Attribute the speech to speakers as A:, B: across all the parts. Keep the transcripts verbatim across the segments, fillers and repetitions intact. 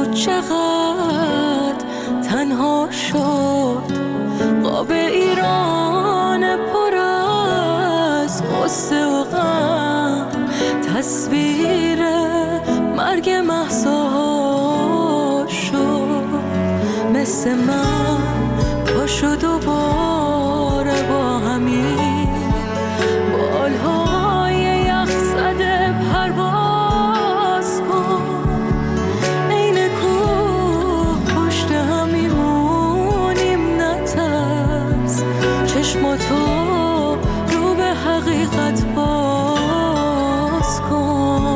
A: چقدر تنها شد. قاب ایران پر از قصه و غم، تصویر مرگ مهسا شد. مثل من پاشو دوباره با همین بالهای یخ زده پرواز کن. این کوه پشت هم میمونیم نترس، چشماتو رو به حقیقت باز کن.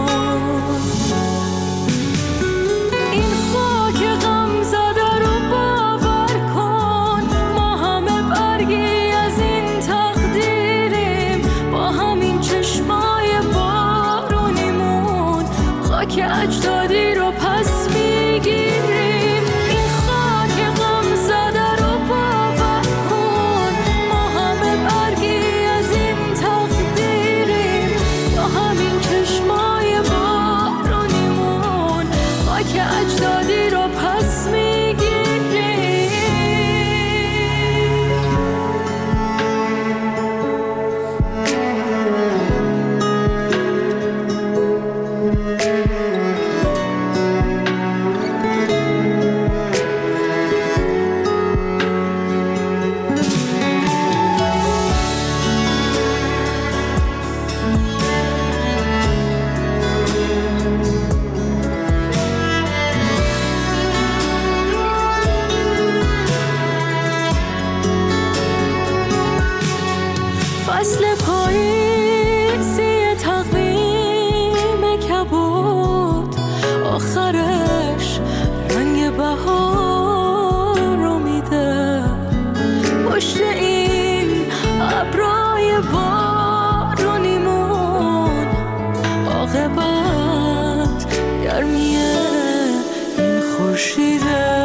A: این خاک غم زده رو باور کن، ما همه برگی از این تقدیریم. با همین چشمای بارونیمون خاک اجدادی رو پس میگیریم. این خاک غم زده رو باور کن، ما همه برگی از این تقدیریم. با همین چشمای بارونیمون خاک اجدادی رو پس میگیریم. فصل پاییزی تقویم کبود، آخرش رنگ بهار رو میده. پشت این ابرای بارونیمون عاقبت گرمی این خورشیده.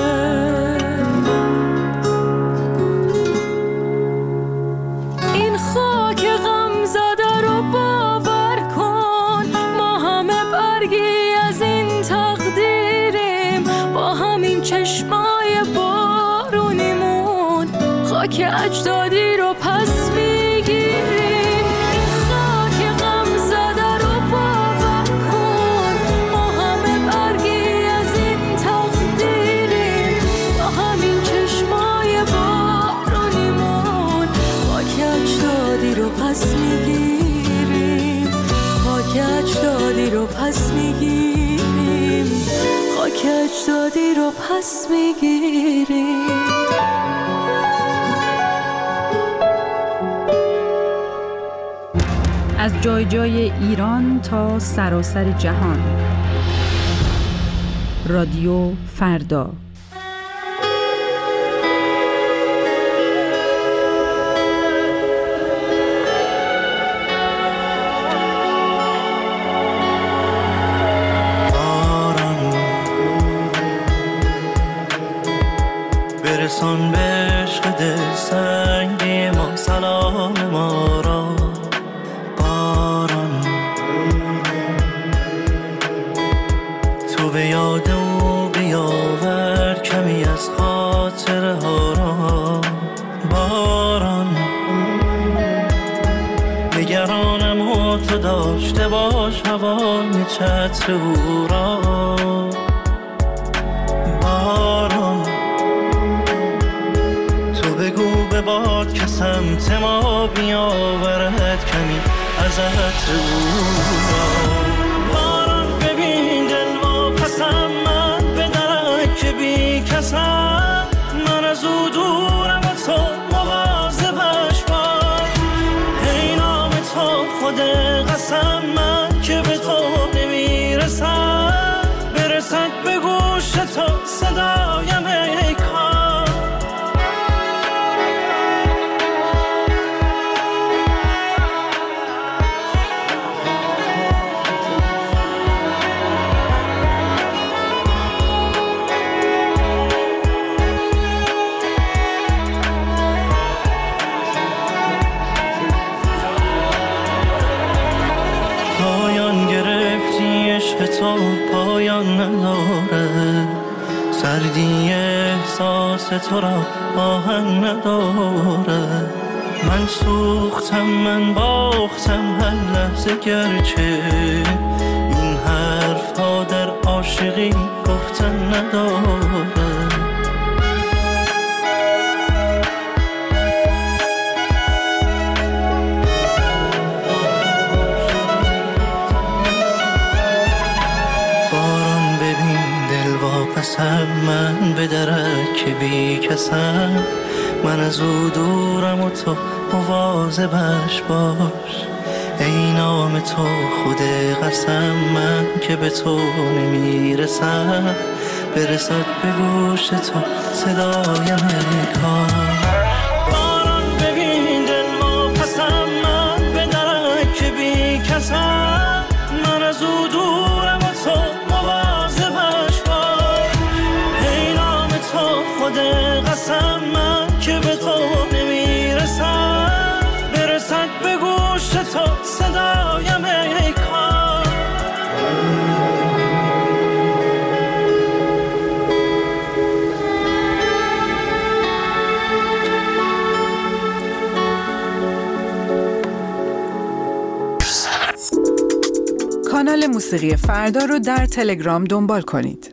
A: این خاک غم زده رو باور کن، ما همه برگی از این تقدیریم. با همین چشمای بارونیمون خاک اجدادی رو پس میگیریم. این خاک غم زده رو باور کن، ما همه برگی از این تقدیریم. با همین چشمای بارونیمون خاک اجدادی رو پس میگیریم. خاک اجدادی رو پس میگیریم. خاک اجدادی رو پس میگیریم.
B: از جای جای ایران تا سراسر جهان. رادیو فردا.
C: برسان به عشق دل سنگی ما سلام ما را. باران تو به یاد او بیاور کمی از خاطره ها را. باران نگرانم و تو داشته باش هوای چتر او را. باران بگو به باد که سمت ما بیاورد کمی از عطر او را. باران ببین دل و پسم من به درک بی کسم. من از او دورم و تو مواظبش باش. ای نام تو خود قسم من که به تو نمیرسم. برسد به گوش تو صدایم ای کار. پایان گرفتی عشق تو پایان ندارد. نداره، سردی احساس تو را آهن نداره. من سوختم، من باختم هر لحظه، گرچه این حرف ها در عاشقی گفتن نداره. باران ببین دل واپسم، من به درک بی کسم، من از او دورم و تو مواظبش باش. ای نام تو خود قسم، من که به تو نمیرسم، برسد به گوش تو صدایم کار. باران ببین دل واپسم، من به درک بی کسم، من از او دورم و تو مواظبش باش. ای نام تو خود قسم، من که به تو نمیرسم، برسد به گوش تو صدایم ای کار.
B: کانال موسیقی فردا رو در تلگرام دنبال کنید.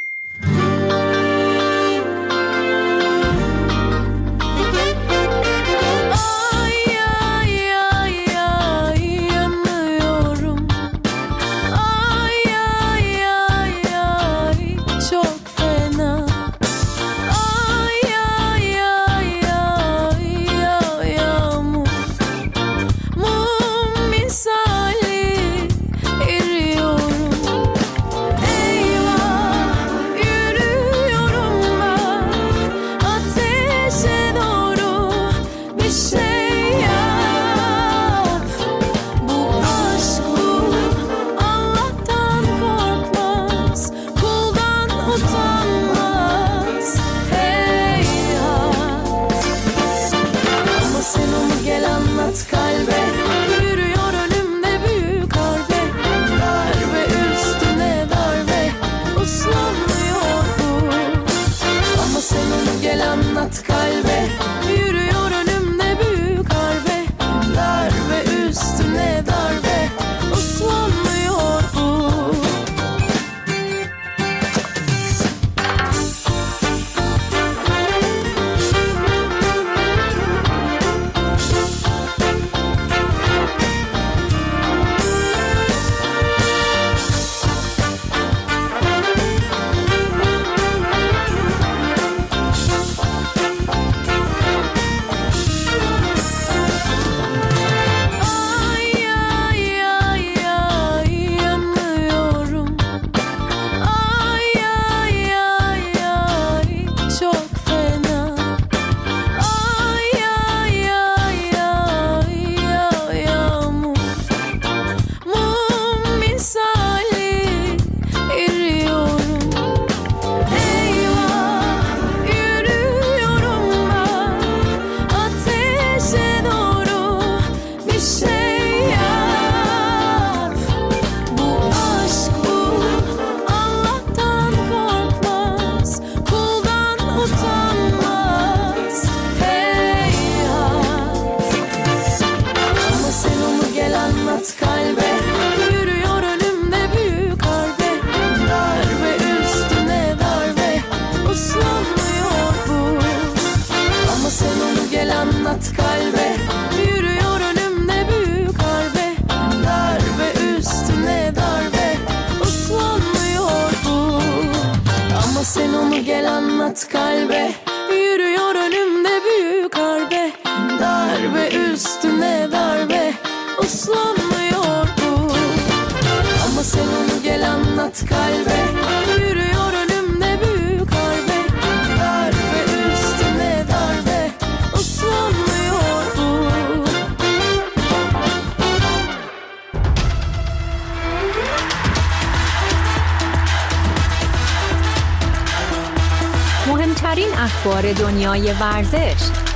D: مهمترین اخبار دنیای ورزش،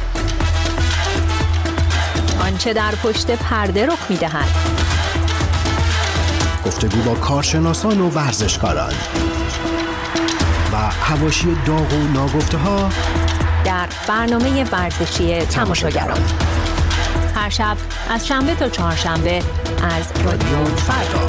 D: آنچه در پشت پرده رخ می‌دهد،
E: گفتگو با کارشناسان و ورزشکاران، حواشی داغ و ناگفته ها
D: در برنامه ورزشی تماشاگران هر شب از شنبه تا چهارشنبه از رادیو فردا.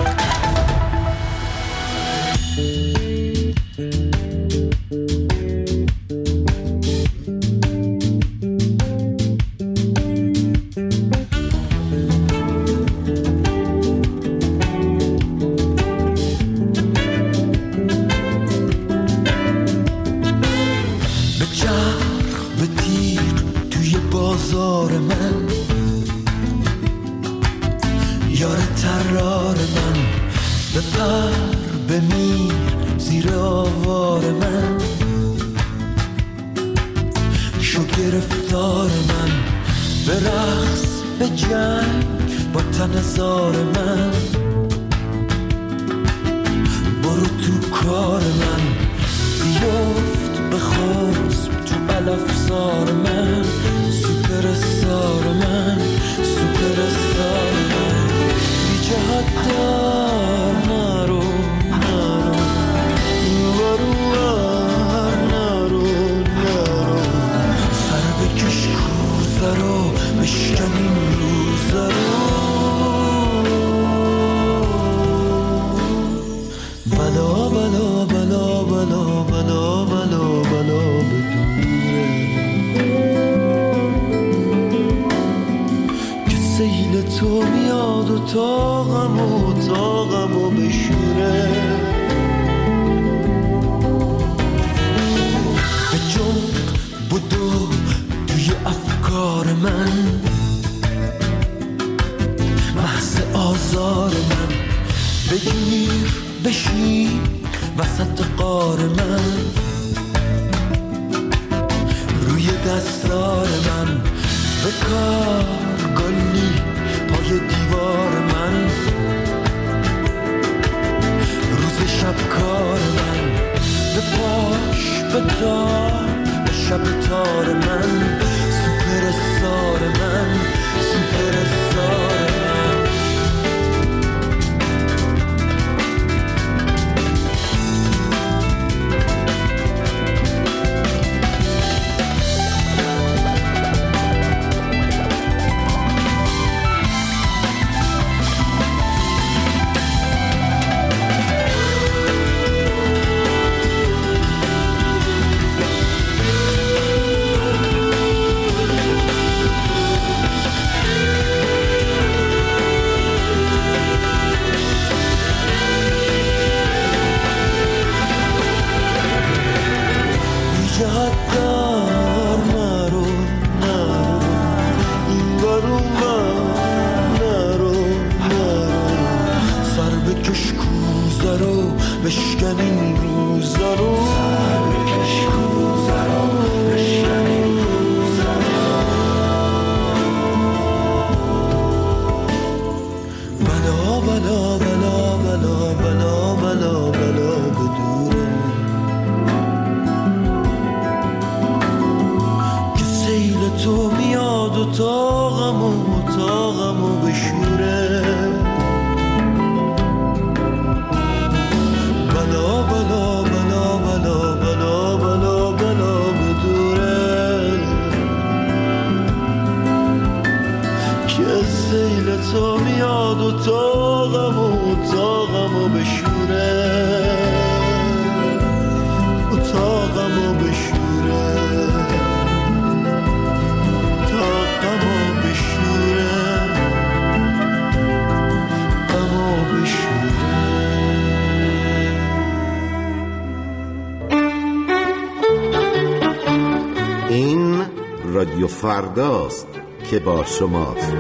F: رادیو فرداست که با شماست.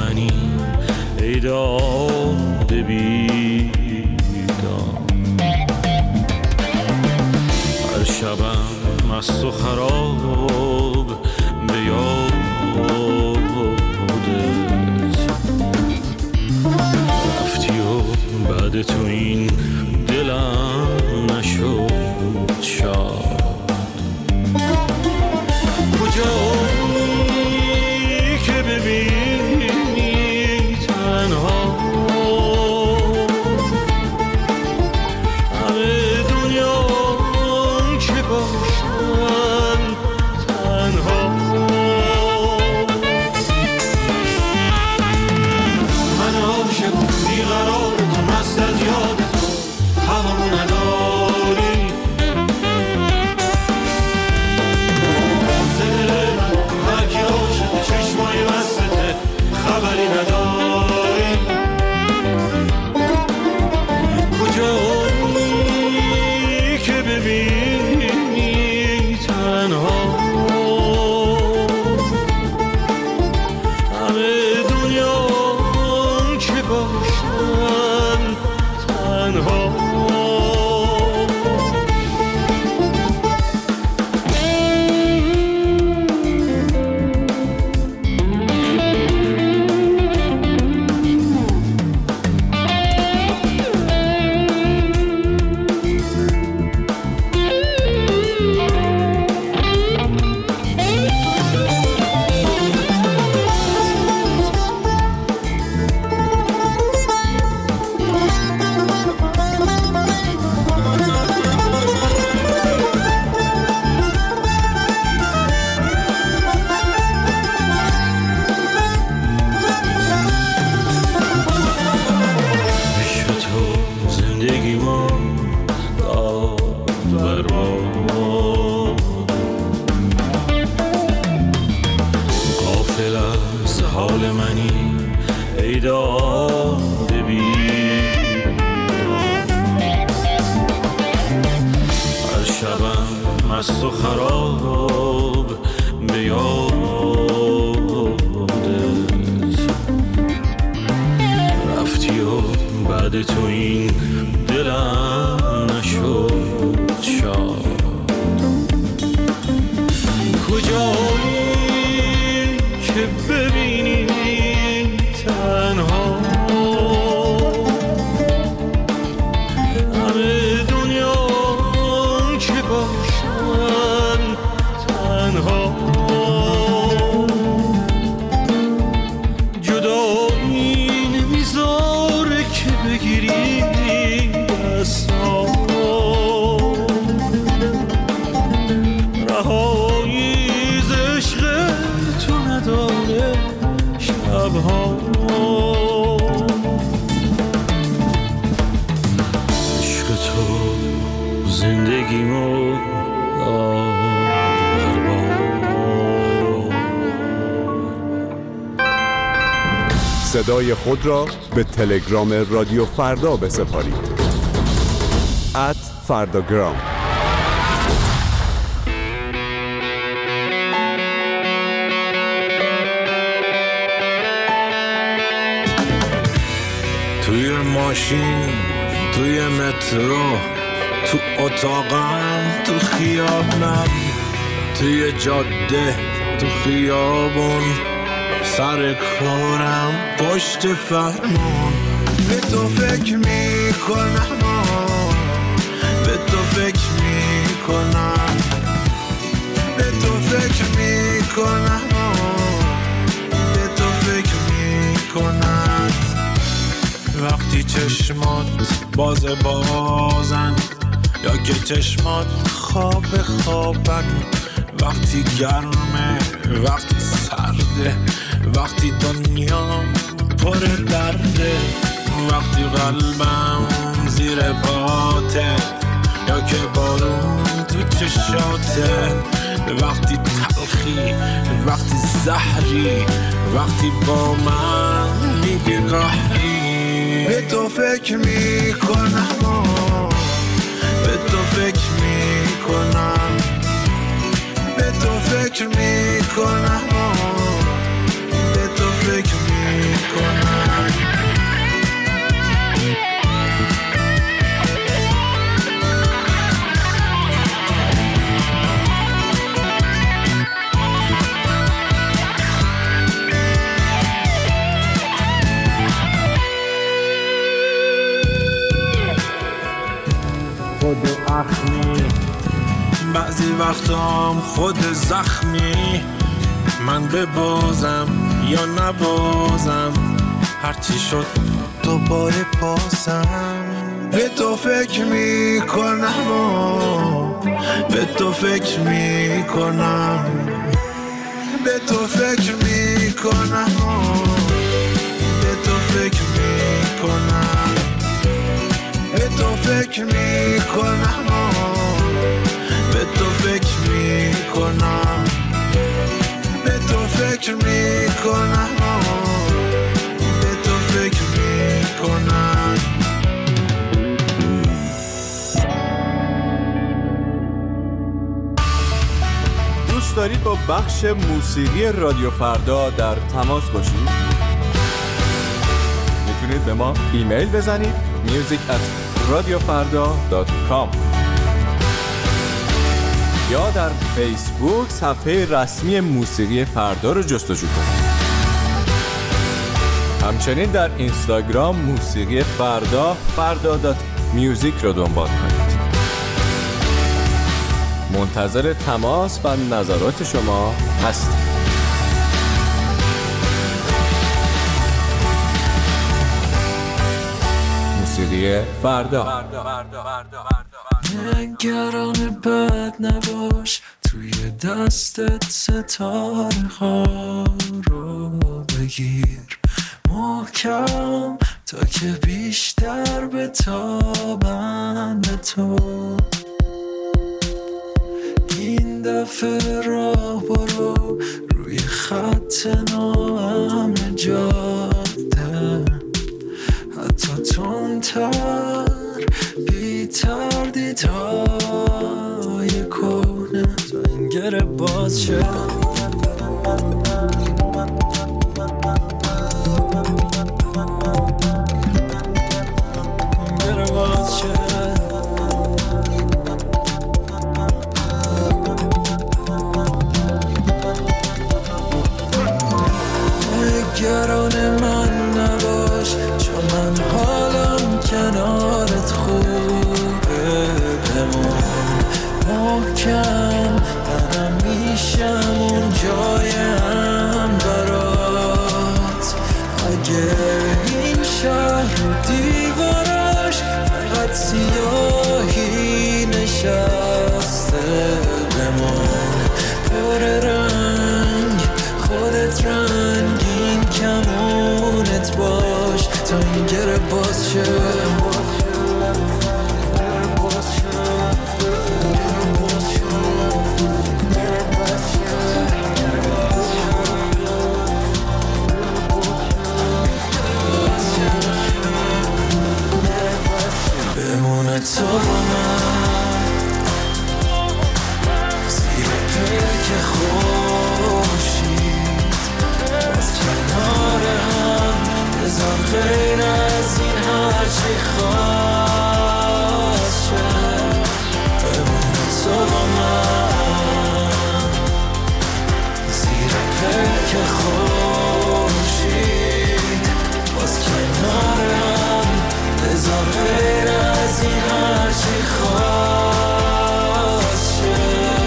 C: منی ای داد بیدار. هر شبم مست و خراب به یادت رفتی و بعد تو این دلم نشد شاد. کجایی که ببینی تنها همه دنیا که باشن تنها. من عاشق بیقرار تو مست از یاد تو هوامو نداری. دل من هرکی عاشق چشمای مستته خبری نداری. کجایی که ببینی تنها همه دنیا که باشن تنها. مست و خراب به یادت رفتی و بعد تو این دلم نشد شاد. کجایی که ببینی تنها همه دنیا که باشن تنها. جدایی نمیذاره که بگیری دستا رهایی ز عشق تو نداره شبها. عشق تو زندگیمو
G: صدای خود را به تلگرام رادیو فردا بسپارید. ات فرداگرام.
H: توی ماشین، توی مترو، تو اتاقم، تو خیابونم، توی جاده، تو خیابون، سر کارم، پشت فرمون. به تو فکر میکنم، به تو فکر میکنم، به تو فکر میکنم، به تو فکر میکنم. وقتی چشمات باز بازن یا که چشمات خواب خوابن، وقتی گرمه، وقتی سرده، وقتی دنیا پر درده، وقتی قلبم زیر پاته یا که بارون تو چشاته، وقتی تلخی، وقتی زهری، وقتی با من میگی قهری. به تو فکر میکنم، به تو فکر میکنم، به تو فکر میکنم، به تو فکر میکنم. بعضی وقتام خود زخمی، من ببازم یا نبازم، هرچی شد دوباره پاسم. به تو فکر میکنم و به تو فکر میکنم، به تو فکر میکنم و به تو فکر میکنم، به تو فکر میکنم و به تو فکر میکنم، به تو فکر میکنم و به تو فکر میکنم.
G: دوست دارید با بخش موسیقی رادیو فردا در تماس باشید؟ میتونید به ما ایمیل بزنید میوزیک ات رادیو فردا دات کام یا در فیسبوک صفحه رسمی موسیقی فردا رو جستجو کنید. همچنین در اینستاگرام موسیقی فردا فردا دات میوزیک رو دنبال کنید. منتظر تماس و نظرات شما هستیم. موسیقی فردا.
C: نگران بد نباش، توی دستت ستاره ها رو بگیر محکم تا که بیشتر بتابن به تو. این دفعه راه برو روی خط ناامن جاده، حتی تندتر بی تردیدهای کهنه تا این گره باز شد. نگران من نباش، چون من حالم کنارت خوبه. بمون محکم، منم میشم اون جایم برات. اگه این شهر دیوارش فقط سیاهی نشسته، بمون پر رنگ خودت رنگین کمونت باش تا این گره باز شه. بمونه تو با من زیر پلک خورشید، باز کنار هم بذار غیر از این هرچی خواست شه. بمونه تو با من زیر پلک خورشید، باز کنار هم بذار غیر از این هرچی خواست شه.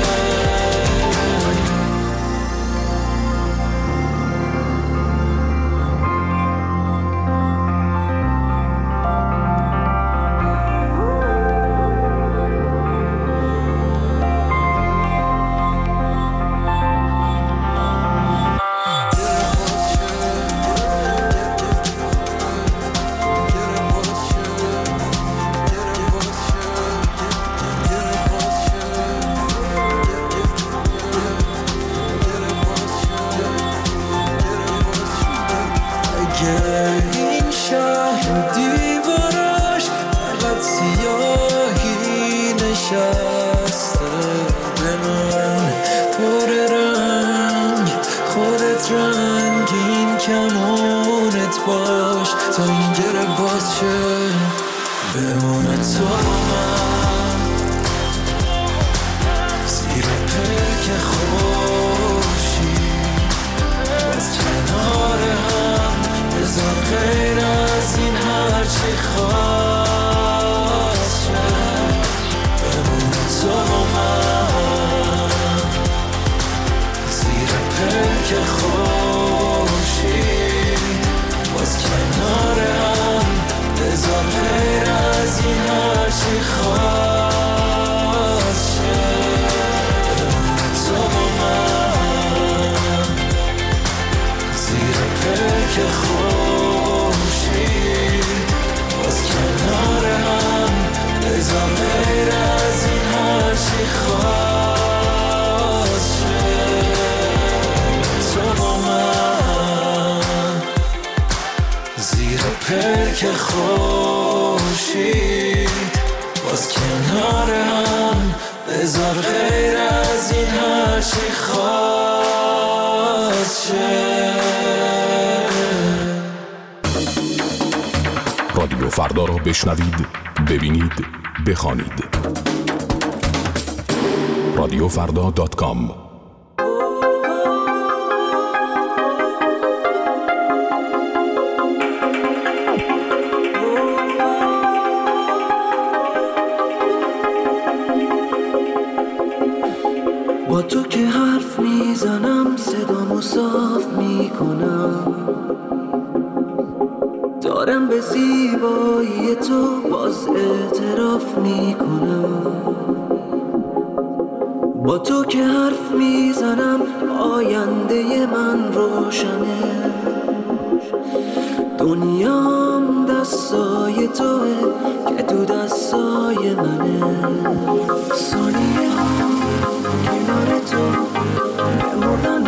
C: این شهر دیوارش فقط سیاهی نشسته، به من پر رنگ خودت رنگین کمونت باش تا این گره باز شه. بمونه تو من زیر پلک خورشید، باز کنار هم بذار غیر از این هرچی خواست شه. بمونه تو من آخر که خورشید باز کنار هم بذار غیر از این هر چی خواست شه.
I: رادیو فردا را بشنوید، ببینید، بخوانید. رادیو فردا دات کام.
C: با تو که حرف میزنم صدامو صاف میکنم، دارم به زیبایی تو باز اعتراف میکنم. با تو که حرف میزنم آینده من روشنه، دنیام دستای توه که تو دستای منه. ثانیه ها کنار تو بمردن